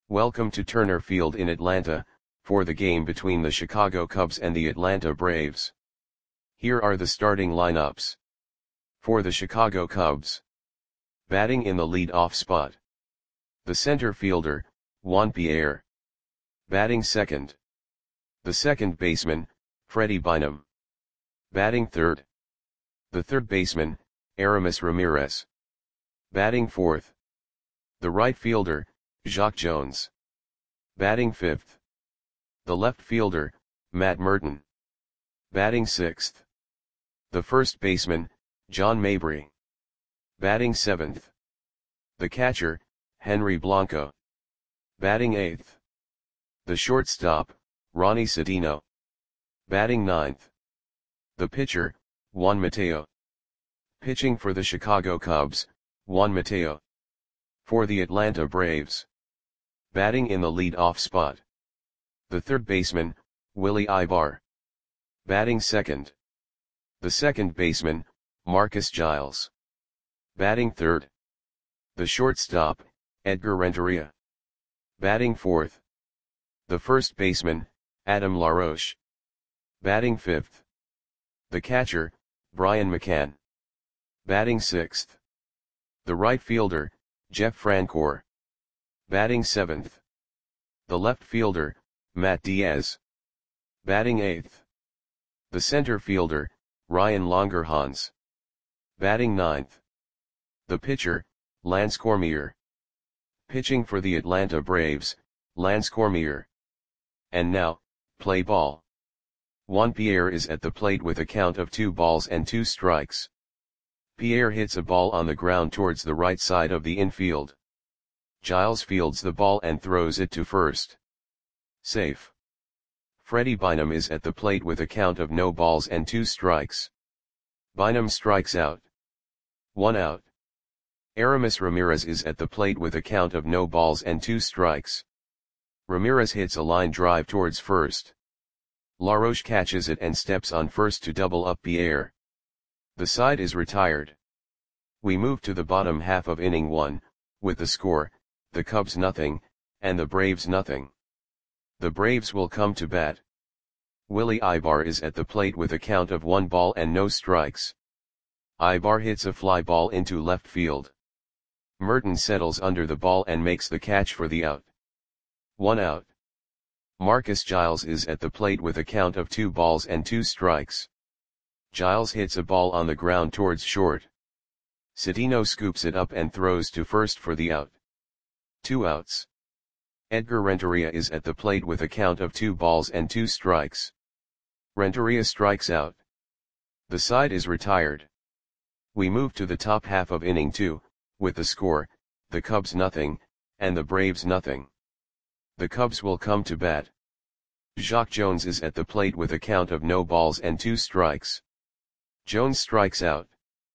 Welcome to Turner Field in Atlanta, for the game between the Chicago Cubs and the Atlanta Braves. Here are the starting lineups. For the Chicago Cubs. Batting in the lead-off spot. The center fielder, Juan Pierre. Batting second. The second baseman, Freddie Bynum. Batting third. The third baseman, Aramis Ramirez. Batting fourth. The right fielder, Jacque Jones. Batting fifth. The left fielder, Matt Merton. Batting sixth. The first baseman, John Mabry. Batting seventh. The catcher, Henry Blanco. Batting eighth. The shortstop, Ronnie Cedeno. Batting ninth. The pitcher, Juan Mateo. Pitching for the Chicago Cubs, Juan Mateo. For the Atlanta Braves. Batting in the lead-off spot. The third baseman, Willie Aybar. Batting second. The second baseman, Marcus Giles. Batting third. The shortstop, Edgar Renteria. Batting fourth. The first baseman, Adam LaRoche. Batting fifth. The catcher, Brian McCann. Batting sixth. The right fielder, Jeff Francoeur. Batting seventh. The left fielder, Matt Diaz. Batting eighth. The center fielder, Ryan Longerhans. Batting ninth. The pitcher, Lance Cormier. Pitching for the Atlanta Braves, Lance Cormier. And now, play ball. Juan Pierre is at the plate with a count of 2-2. Pierre hits a ball on the ground towards the right side of the infield. Giles fields the ball and throws it to first. Safe. Freddie Bynum is at the plate with a count of 0-2. Bynum strikes out. 1 out. Aramis Ramirez is at the plate with a count of 0-2. Ramirez hits a line drive towards first. LaRoche catches it and steps on first to double up Pierre. The side is retired. We move to the bottom half of inning 1, with the score, the Cubs nothing, and the Braves nothing. The Braves will come to bat. Willie Aybar is at the plate with a count of 1 ball and no strikes. Aybar hits a fly ball into left field. Merton settles under the ball and makes the catch for the out. 1 out. Marcus Giles is at the plate with a count of 2-2. Giles hits a ball on the ground towards short. Cedeno scoops it up and throws to first for the out. 2 outs. Edgar Renteria is at the plate with a count of 2-2. Renteria strikes out. The side is retired. We move to the top half of inning 2, with the score, the Cubs nothing, and the Braves nothing. The Cubs will come to bat. Jacque Jones is at the plate with a count of 0-2. Jones strikes out.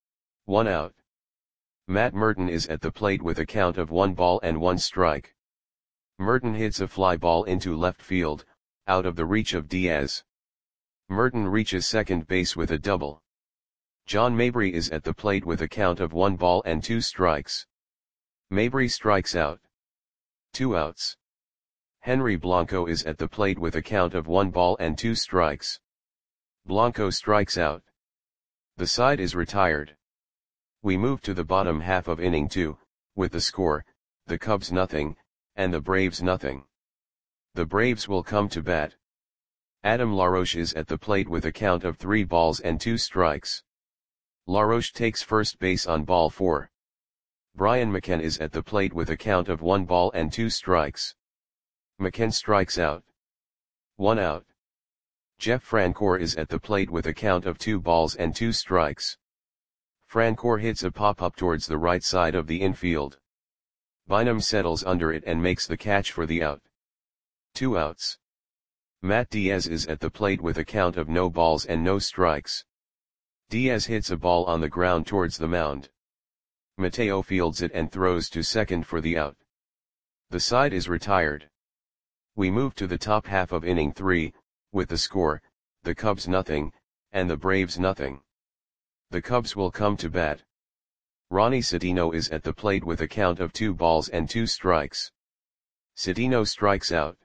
1 out. Matt Merton is at the plate with a count of 1 ball and 1 strike. Merton hits a fly ball into left field, out of the reach of Diaz. Merton reaches second base with a double. John Mabry is at the plate with a count of 1 ball and 2 strikes. Mabry strikes out. 2 outs. Henry Blanco is at the plate with a count of 1 ball and 2 strikes. Blanco strikes out. The side is retired. We move to the bottom half of inning 2, with the score, the Cubs nothing, and the Braves nothing. The Braves will come to bat. Adam LaRoche is at the plate with a count of 3 balls and 2 strikes. LaRoche takes first base on ball 4. Brian McCann is at the plate with a count of 1 ball and 2 strikes. McCann strikes out. 1 out. Jeff Francoeur is at the plate with a count of 2 balls and 2 strikes. Francoeur hits a pop-up towards the right side of the infield. Bynum settles under it and makes the catch for the out. 2 outs. Matt Diaz is at the plate with a count of 0 balls and no strikes. Diaz hits a ball on the ground towards the mound. Mateo fields it and throws to second for the out. The side is retired. We move to the top half of inning 3, with the score, the Cubs nothing, and the Braves nothing. The Cubs will come to bat. Ronnie Cedeno is at the plate with a count of 2 balls and 2 strikes. Cedino strikes out.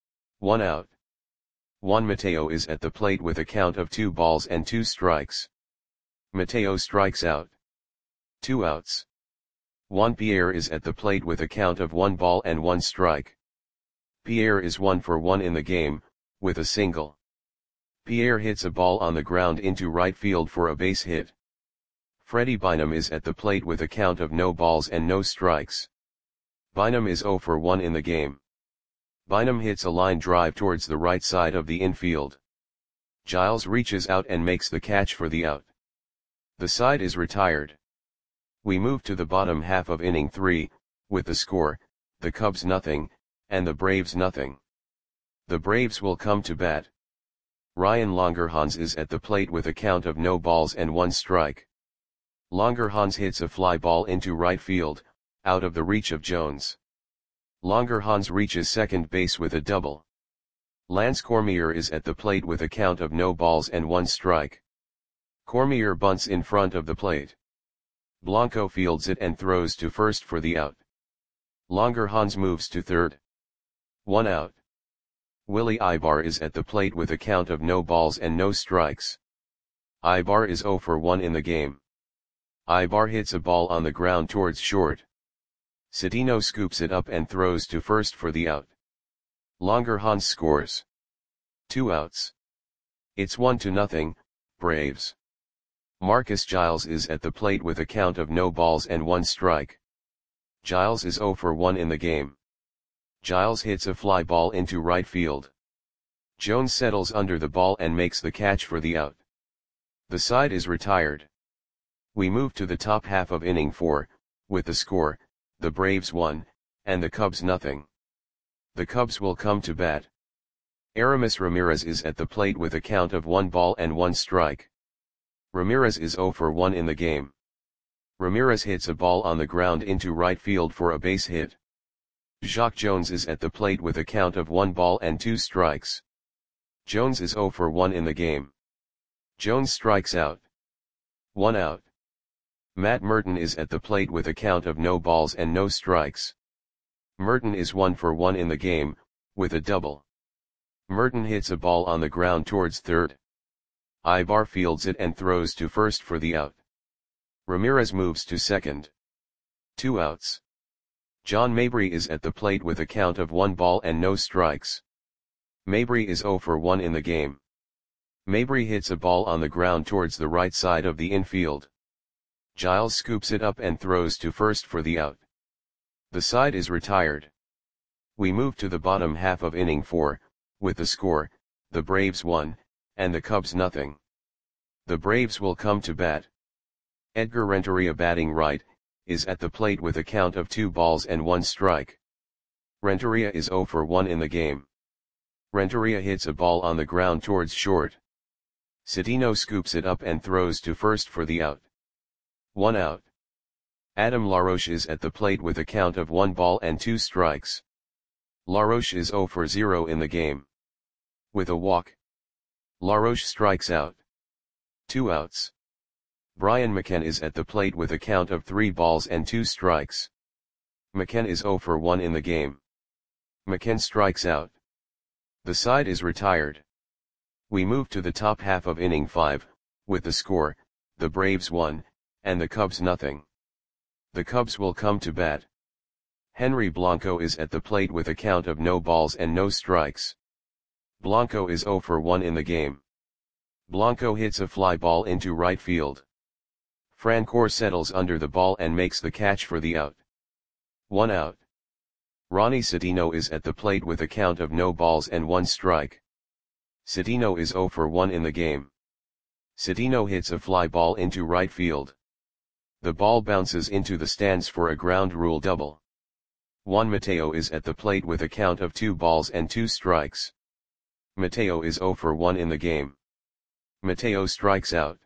1 out. Juan Mateo is at the plate with a count of 2 balls and 2 strikes. Mateo strikes out. 2 outs. Juan Pierre is at the plate with a count of 1 ball and 1 strike. Pierre is 1 for 1 in the game, with a single. Pierre hits a ball on the ground into right field for a base hit. Freddie Bynum is at the plate with a count of no balls and no strikes. Bynum is 0 for 1 in the game. Bynum hits a line drive towards the right side of the infield. Giles reaches out and makes the catch for the out. The side is retired. We move to the bottom half of inning 3, with the score, the Cubs nothing, and the Braves nothing. The Braves will come to bat. Ryan Longerhans is at the plate with a count of no balls and 1 strike. Longerhans hits a fly ball into right field, out of the reach of Jones. Longerhans reaches second base with a double. Lance Cormier is at the plate with a count of no balls and 1 strike. Cormier bunts in front of the plate. Blanco fields it and throws to first for the out. Longerhans moves to third. 1 out. Willie Ibar is at the plate with a count of no balls and no strikes. Ibar is 0 for 1 in the game. Ibar hits a ball on the ground towards short. Cedino scoops it up and throws to first for the out. Longerhans scores. 2 outs. It's 1-0, Braves. Marcus Giles is at the plate with a count of no balls and 1 strike. Giles is 0 for 1 in the game. Giles hits a fly ball into right field. Jones settles under the ball and makes the catch for the out. The side is retired. We move to the top half of inning 4, with the score, the Braves 1, and the Cubs nothing. The Cubs will come to bat. Aramis Ramirez is at the plate with a count of 1 ball and 1 strike. Ramirez is 0 for 1 in the game. Ramirez hits a ball on the ground into right field for a base hit. Jacque Jones is at the plate with a count of 1 ball and 2 strikes. Jones is 0 for 1 in the game. Jones strikes out. 1 out. Matt Merton is at the plate with a count of no balls and no strikes. Merton is 1 for 1 in the game, with a double. Merton hits a ball on the ground towards third. Ibar fields it and throws to first for the out. Ramirez moves to second. 2 outs. John Mabry is at the plate with a count of 1 ball and no strikes. Mabry is 0 for 1 in the game. Mabry hits a ball on the ground towards the right side of the infield. Giles scoops it up and throws to first for the out. The side is retired. We move to the bottom half of inning 4, with the score, the Braves 1, and the Cubs nothing. The Braves will come to bat. Edgar Renteria batting right, is at the plate with a count of 2 balls and 1 strike. Renteria is 0 for 1 in the game. Renteria hits a ball on the ground towards short. Cedino scoops it up and throws to first for the out. 1 out. Adam LaRoche is at the plate with a count of 1 ball and 2 strikes. LaRoche is 0 for 0 in the game. With a walk, LaRoche strikes out. 2 outs. Brian McKenna is at the plate with a count of 3 balls and 2 strikes. McKenna is 0 for 1 in the game. McKenna strikes out. The side is retired. We move to the top half of inning 5, with the score, the Braves 1, and the Cubs nothing. The Cubs will come to bat. Henry Blanco is at the plate with a count of no balls and no strikes. Blanco is 0 for 1 in the game. Blanco hits a fly ball into right field. Francoeur settles under the ball and makes the catch for the out. 1 out. Ronnie Cedino is at the plate with a count of no balls and 1 strike. Cedino is 0 for 1 in the game. Cedino hits a fly ball into right field. The ball bounces into the stands for a ground rule double. Juan Mateo is at the plate with a count of 2 balls and 2 strikes. Mateo is 0 for 1 in the game. Mateo strikes out.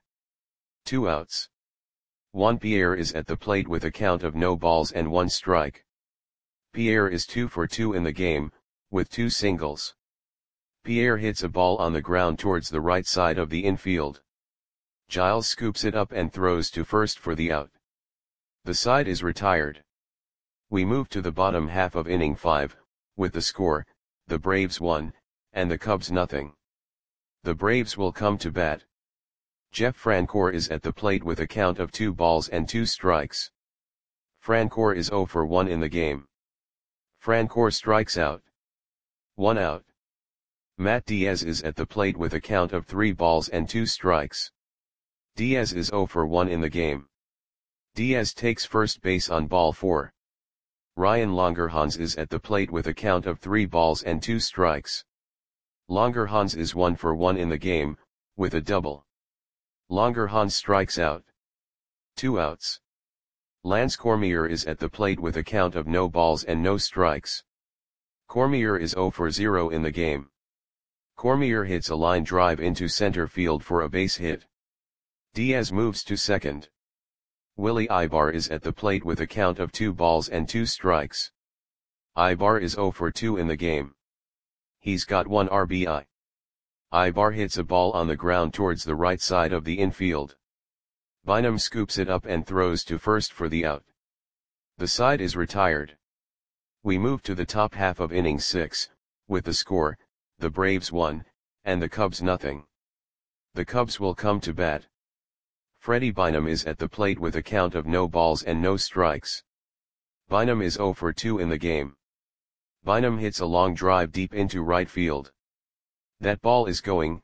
2 outs. Juan Pierre is at the plate with a count of no balls and 1 strike. Pierre is 2 for 2 in the game, with 2 singles. Pierre hits a ball on the ground towards the right side of the infield. Giles scoops it up and throws to first for the out. The side is retired. We move to the bottom half of inning 5, with the score, the Braves 1, and the Cubs nothing. The Braves will come to bat. Jeff Francoeur is at the plate with a count of 2 balls and 2 strikes. Francoeur is 0 for 1 in the game. Francoeur strikes out. 1 out. Matt Diaz is at the plate with a count of 3 balls and 2 strikes. Diaz is 0 for 1 in the game. Diaz takes first base on ball 4. Ryan Langerhans is at the plate with a count of 3 balls and 2 strikes. Langerhans is 1 for 1 in the game, with a double. Langerhans strikes out. 2 outs. Lance Cormier is at the plate with a count of no balls and no strikes. Cormier is 0 for 0 in the game. Cormier hits a line drive into center field for a base hit. Diaz moves to second. Willie Ibar is at the plate with a count of 2 balls and 2 strikes. Ibar is 0 for 2 in the game. He's got 1 RBI. Ibar hits a ball on the ground towards the right side of the infield. Bynum scoops it up and throws to first for the out. The side is retired. We move to the top half of inning 6, with the score, the Braves 1, and the Cubs nothing. The Cubs will come to bat. Freddie Bynum is at the plate with a count of no balls and no strikes. Bynum is 0 for 2 in the game. Bynum hits a long drive deep into right field. That ball is gone.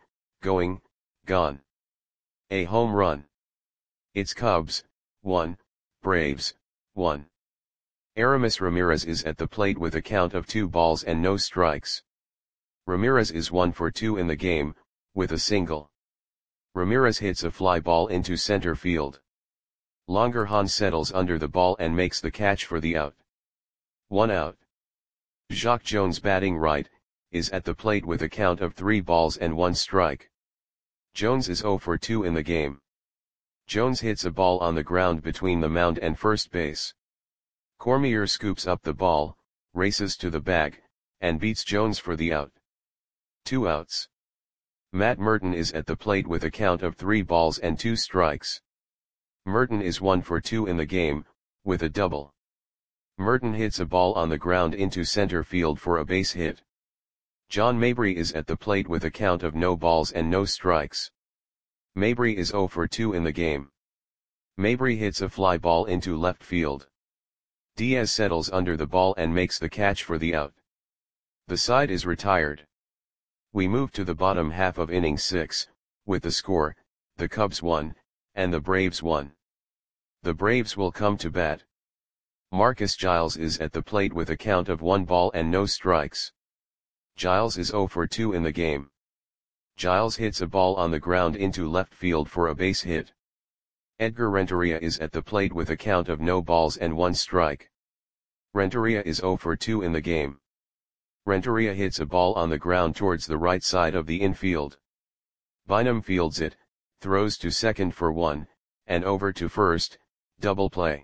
A home run. It's Cubs 1, Braves 1. Aramis Ramirez is at the plate with a count of 2 balls and no strikes. Ramirez is 1 for 2 in the game, with a single. Ramirez hits a fly ball into center field. Langerhans settles under the ball and makes the catch for the out. 1 out. Jacque Jones, batting right, is at the plate with a count of 3 balls and 1 strike. Jones is 0 for 2 in the game. Jones hits a ball on the ground between the mound and first base. Cormier scoops up the ball, races to the bag, and beats Jones for the out. 2 outs. Matt Merton is at the plate with a count of 3 balls and 2 strikes. Merton is 1 for 2 in the game, with a double. Merton hits a ball on the ground into center field for a base hit. John Mabry is at the plate with a count of no balls and no strikes. Mabry is 0 for 2 in the game. Mabry hits a fly ball into left field. Diaz settles under the ball and makes the catch for the out. The side is retired. We move to the bottom half of inning 6, with the score, the Cubs 1, and the Braves 1. The Braves will come to bat. Marcus Giles is at the plate with a count of 1 ball and no strikes. Giles is 0 for 2 in the game. Giles hits a ball on the ground into left field for a base hit. Edgar Renteria is at the plate with a count of no balls and 1 strike. Renteria is 0 for 2 in the game. Renteria hits a ball on the ground towards the right side of the infield. Bynum fields it, throws to second for 1, and over to first, double play.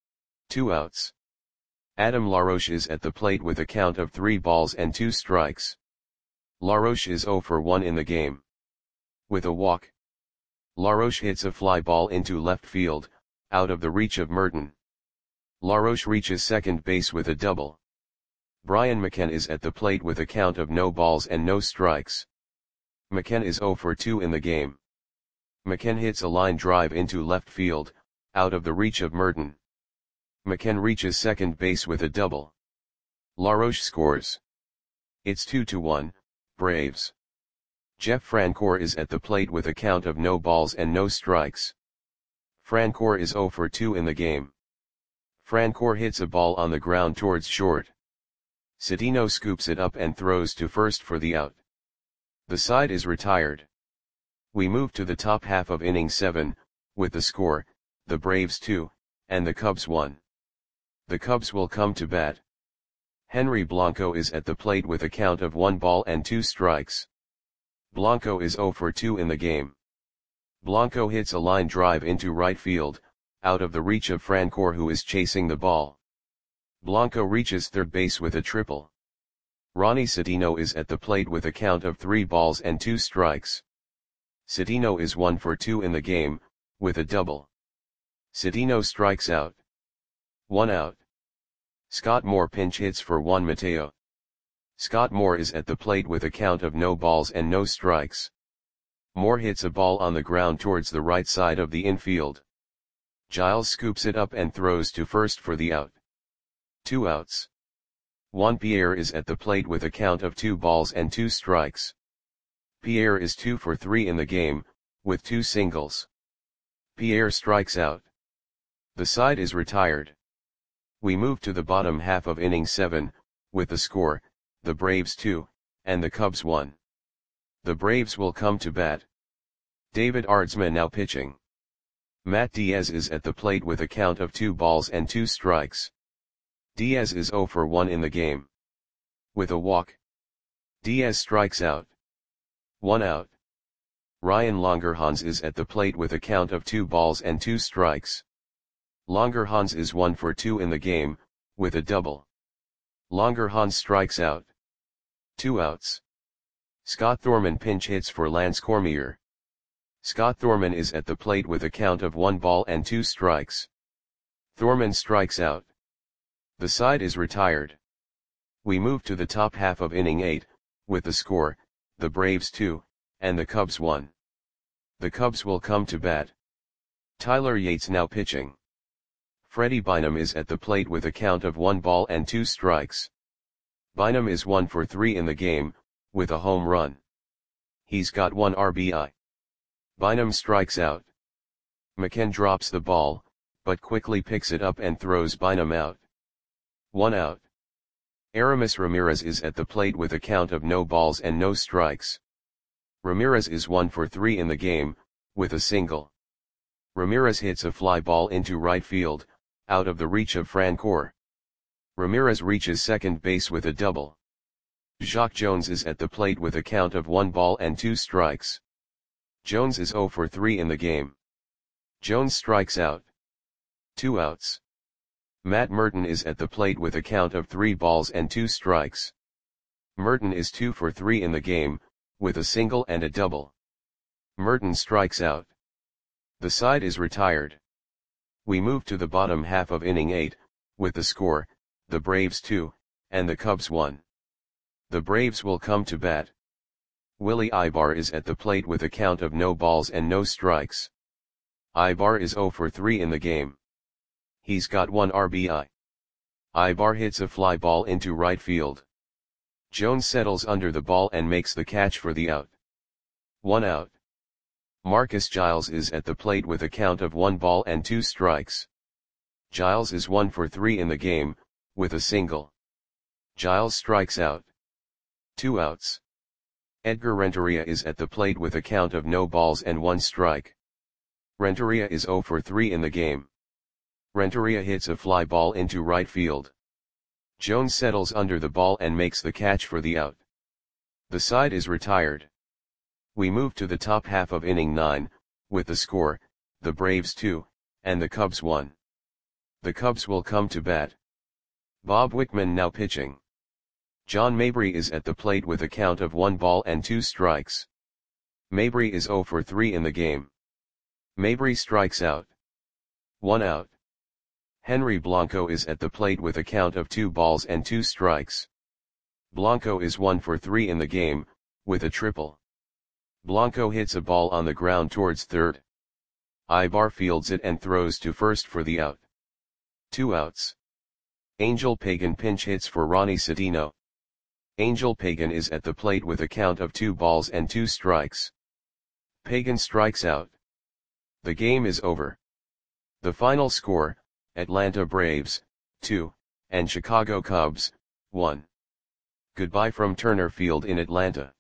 2 outs. Adam LaRoche is at the plate with a count of 3 balls and 2 strikes. LaRoche is 0 for 1 in the game. With a walk. LaRoche hits a fly ball into left field, out of the reach of Merton. LaRoche reaches second base with a double. Brian McKenna is at the plate with a count of no balls and no strikes. McKenna is 0 for 2 in the game. McKenna hits a line drive into left field, out of the reach of Merton. McKenna reaches second base with a double. LaRoche scores. It's 2-1, Braves. Jeff Francoeur is at the plate with a count of no balls and no strikes. Francoeur is 0 for 2 in the game. Francoeur hits a ball on the ground towards short. Citino scoops it up and throws to first for the out. The side is retired. We move to the top half of inning 7, with the score, the Braves 2, and the Cubs 1. The Cubs will come to bat. Henry Blanco is at the plate with a count of 1 ball and 2 strikes. Blanco is 0 for 2 in the game. Blanco hits a line drive into right field, out of the reach of Francoeur, who is chasing the ball. Blanco reaches third base with a triple. Ronnie Citino is at the plate with a count of 3 balls and 2 strikes. Citino is 1 for 2 in the game, with a double. Citino strikes out. 1 out. Scott Moore pinch hits for Juan Mateo. Scott Moore is at the plate with a count of no balls and no strikes. Moore hits a ball on the ground towards the right side of the infield. Giles scoops it up and throws to first for the out. 2 outs. Juan Pierre is at the plate with a count of 2 balls and 2 strikes. Pierre is 2 for 3 in the game, with 2 singles. Pierre strikes out. The side is retired. We move to the bottom half of inning 7, with the score, the Braves 2, and the Cubs 1. The Braves will come to bat. David Aardsma now pitching. Matt Diaz is at the plate with a count of 2 balls and 2 strikes. Diaz is 0 for 1 in the game. With a walk, Diaz strikes out. 1 out. Ryan Longerhans is at the plate with a count of 2 balls and 2 strikes. Longerhans is 1 for 2 in the game, with a double. Longerhans strikes out. 2 outs. Scott Thorman pinch hits for Lance Cormier. Scott Thorman is at the plate with a count of 1 ball and 2 strikes. Thorman strikes out. The side is retired. We move to the top half of inning 8, with the score, the Braves 2, and the Cubs 1. The Cubs will come to bat. Tyler Yates now pitching. Freddie Bynum is at the plate with a count of 1 ball and 2 strikes. Bynum is 1 for 3 in the game, with a home run. He's got 1 RBI. Bynum strikes out. McCann drops the ball, but quickly picks it up and throws Bynum out. 1 out. Aramis Ramirez is at the plate with a count of no balls and no strikes. Ramirez is 1 for 3 in the game, with a single. Ramirez hits a fly ball into right field, out of the reach of Francoeur. Ramirez reaches second base with a double. Jacque Jones is at the plate with a count of 1 ball and 2 strikes. Jones is 0 for 3 in the game. Jones strikes out. 2 outs. Matt Merton is at the plate with a count of 3 balls and 2 strikes. Merton is 2 for 3 in the game, with a single and a double. Merton strikes out. The side is retired. We move to the bottom half of inning 8, with the score, the Braves 2, and the Cubs 1. The Braves will come to bat. Willie Ibar is at the plate with a count of no balls and no strikes. Ibar is 0 for 3 in the game. He's got 1 RBI. Ibar hits a fly ball into right field. Jones settles under the ball and makes the catch for the out. 1 out. Marcus Giles is at the plate with a count of 1 ball and 2 strikes. Giles is 1 for 3 in the game, with a single. Giles strikes out. 2 outs. Edgar Renteria is at the plate with a count of no balls and 1 strike. Renteria is 0 for 3 in the game. Renteria hits a fly ball into right field. Jones settles under the ball and makes the catch for the out. The side is retired. We move to the top half of inning 9, with the score, the Braves 2, and the Cubs 1. The Cubs will come to bat. Bob Wickman now pitching. John Mabry is at the plate with a count of 1 ball and 2 strikes. Mabry is 0 for 3 in the game. Mabry strikes out. 1 out. Henry Blanco is at the plate with a count of 2 balls and 2 strikes. Blanco is 1 for 3 in the game, with a triple. Blanco hits a ball on the ground towards third. Ibar fields it and throws to first for the out. 2 outs. Angel Pagan pinch hits for Ronnie Sedino. Angel Pagan is at the plate with a count of 2 balls and 2 strikes. Pagan strikes out. The game is over. The final score, Atlanta Braves, 2, and Chicago Cubs, 1. Goodbye from Turner Field in Atlanta.